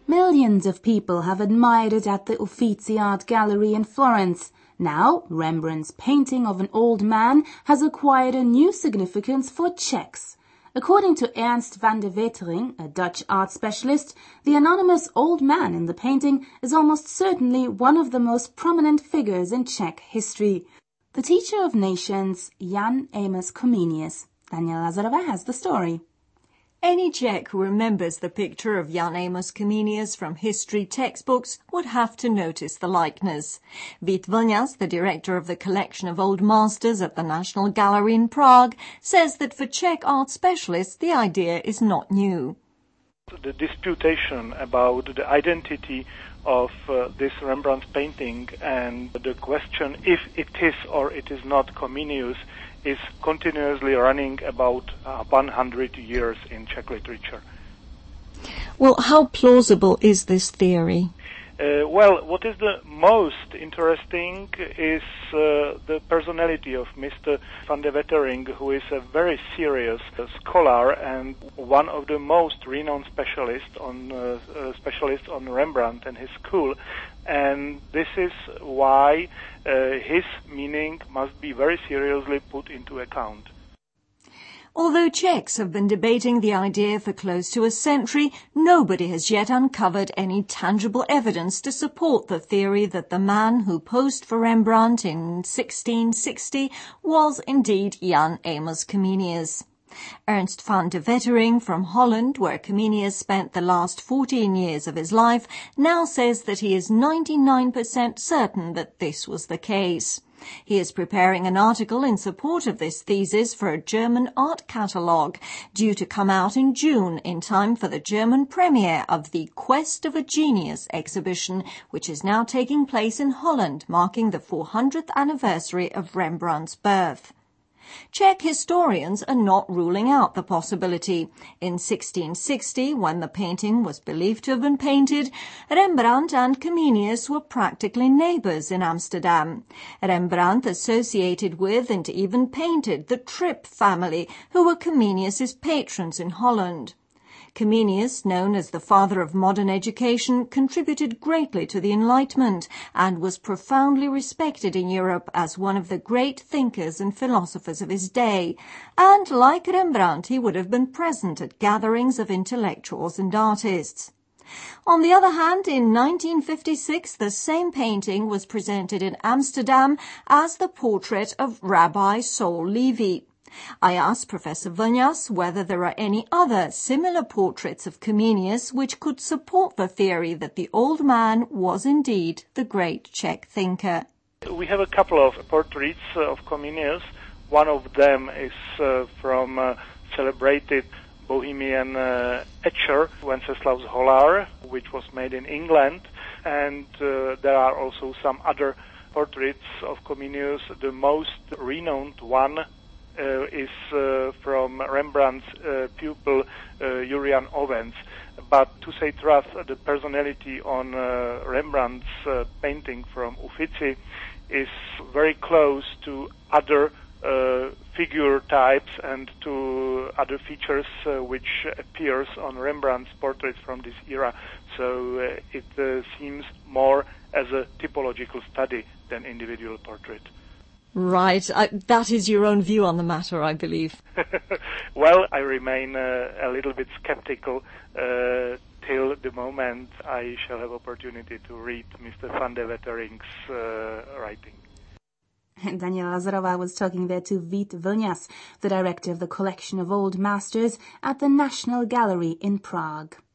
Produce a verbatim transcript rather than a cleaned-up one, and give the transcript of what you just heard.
Millions of people have admired it at the Uffizi Art Gallery in Florence. Now, Rembrandt's painting of an old man has acquired a new significance for Czechs. According to Ernst van de Wetering, a Dutch art specialist, the anonymous old man in the painting is almost certainly one of the most prominent figures in Czech history. The teacher of nations, Jan Amos Comenius. Daniela Lazarova has the story. Any Czech who remembers the picture of Jan Amos Comenius from history textbooks would have to notice the likeness. Vít Vlňas, the director of the collection of old masters at the National Gallery in Prague, says that for Czech art specialists the idea is not new. The disputation about the identity of uh, this Rembrandt painting and the question if it is or it is not Comenius is continuously running about uh, one hundred years in Czech literature. Well, how plausible is this theory? Uh, well, what is the most interesting is uh, the personality of Mister van de Wetering, who is a very serious uh, scholar and one of the most renowned specialists on uh, uh, specialists on Rembrandt and his school. And this is why uh, his meaning must be very seriously put into account. Although Czechs have been debating the idea for close to a century, nobody has yet uncovered any tangible evidence to support the theory that the man who posed for Rembrandt in sixteen sixty was indeed Jan Amos Comenius. Ernst van de Wetering from Holland, where Comenius spent the last fourteen years of his life, now says that he is ninety-nine percent certain that this was the case. He is preparing an article in support of this thesis for a German art catalogue, due to come out in June in time for the German premiere of the Quest of a Genius exhibition, which is now taking place in Holland, marking the four hundredth anniversary of Rembrandt's birth. Czech historians are not ruling out the possibility. In sixteen sixty, when the painting was believed to have been painted, Rembrandt and Comenius were practically neighbours in Amsterdam. Rembrandt associated with and even painted the Tripp family, who were Comenius's patrons in Holland. Comenius, known as the father of modern education, contributed greatly to the Enlightenment and was profoundly respected in Europe as one of the great thinkers and philosophers of his day. And, like Rembrandt, he would have been present at gatherings of intellectuals and artists. On the other hand, in nineteen fifty-six, the same painting was presented in Amsterdam as the portrait of Rabbi Saul Levy. I asked Professor Vlňas whether there are any other similar portraits of Comenius which could support the theory that the old man was indeed the great Czech thinker. We have a couple of portraits of Comenius. One of them is uh, from uh, celebrated Bohemian uh, etcher Wenceslaus Hollar, which was made in England, and uh, there are also some other portraits of Comenius. The most renowned one Uh, is uh, from Rembrandt's uh, pupil uh, Julian Ovens. But to say truth, the personality on uh, Rembrandt's uh, painting from Uffizi is very close to other uh, figure types and to other features uh, which appears on Rembrandt's portraits from this era. So uh, it uh, seems more as a typological study than individual portrait. Right. I, that is your own view on the matter, I believe. Well, I remain uh, a little bit skeptical uh, till the moment I shall have opportunity to read Mister van de Wetering's uh, writing. Daniela Lazarova was talking there to Vít Vlňas, the director of the collection of old masters at the National Gallery in Prague.